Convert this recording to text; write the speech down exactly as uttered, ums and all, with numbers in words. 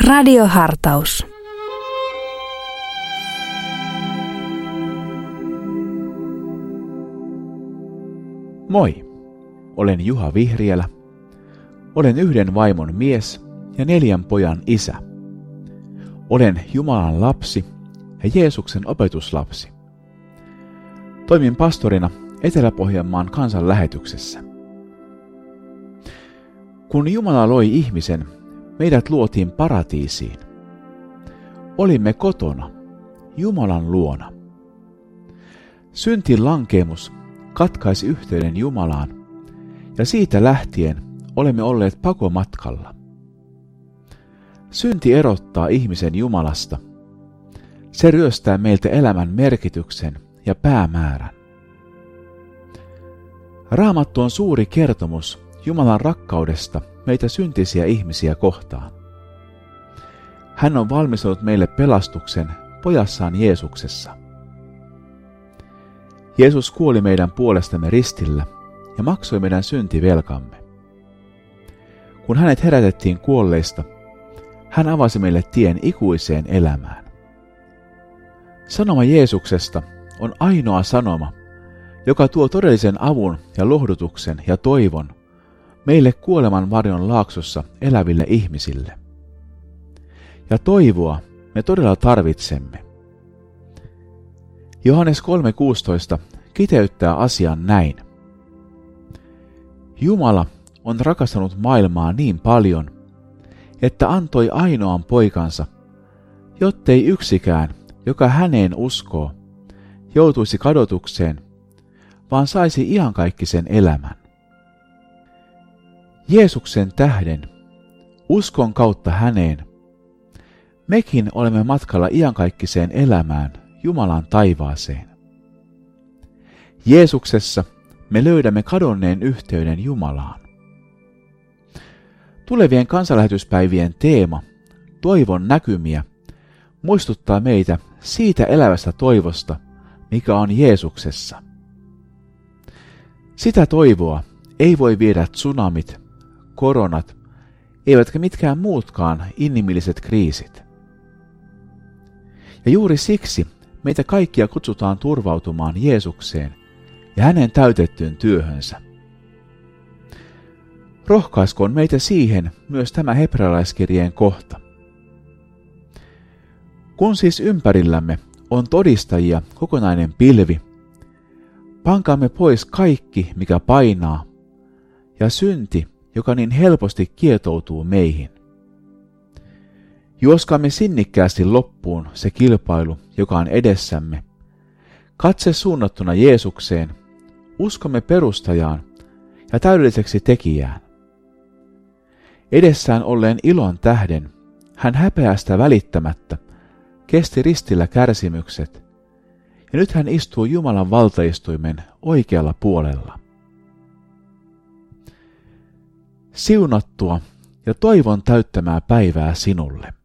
Radiohartaus. Moi, olen Juha Vihriälä. Olen yhden vaimon mies ja neljän pojan isä. Olen Jumalan lapsi ja Jeesuksen opetuslapsi. Toimin pastorina Etelä-Pohjanmaan kansanlähetyksessä. Kun Jumala loi ihmisen, meidät luotiin paratiisiin. Olimme kotona, Jumalan luona. Syntin lankeemus katkaisi yhteyden Jumalaan, ja siitä lähtien olemme olleet pakomatkalla. Synti erottaa ihmisen Jumalasta. Se ryöstää meiltä elämän merkityksen ja päämäärän. Raamattu on suuri kertomus Jumalan rakkaudesta meitä syntisiä ihmisiä kohtaan. Hän on valmistanut meille pelastuksen pojassaan Jeesuksessa. Jeesus kuoli meidän puolestamme ristillä ja maksoi meidän syntivelkamme. Kun hänet herätettiin kuolleista, hän avasi meille tien ikuiseen elämään. Sanoma Jeesuksesta on ainoa sanoma, joka tuo todellisen avun ja lohdutuksen ja toivon meille kuoleman varjon laaksossa eläville ihmisille. Ja toivoa me todella tarvitsemme. Johannes kolme kuusitoista kiteyttää asian näin. Jumala on rakastanut maailmaa niin paljon, että antoi ainoan poikansa, jottei yksikään, joka häneen uskoo, joutuisi kadotukseen, vaan saisi iankaikkisen elämän. Jeesuksen tähden, uskon kautta häneen, mekin olemme matkalla iankaikkiseen elämään Jumalan taivaaseen. Jeesuksessa me löydämme kadonneen yhteyden Jumalaan. Tulevien kansanlähetyspäivien teema, toivon näkymiä, muistuttaa meitä siitä elävästä toivosta, mikä on Jeesuksessa. Sitä toivoa ei voi viedä tsunamit, koronat, eivätkä mitkään muutkaan inhimilliset kriisit. Ja juuri siksi meitä kaikkia kutsutaan turvautumaan Jeesukseen ja hänen täytettyyn työhönsä. Rohkaiskoon meitä siihen myös tämä hebrealaiskirjeen kohta. Kun siis ympärillämme on todistajia kokonainen pilvi, pankaamme pois kaikki, mikä painaa, ja synti, joka niin helposti kietoutuu meihin. Juoskaamme sinnikkäästi loppuun se kilpailu, joka on edessämme. Katse suunnattuna Jeesukseen, uskomme perustajaan ja täydelliseksi tekijään. Edessään olleen ilon tähden, hän häpeästä välittämättä kesti ristillä kärsimykset, ja nyt hän istuu Jumalan valtaistuimen oikealla puolella. Siunattua ja toivon täyttämää päivää sinulle.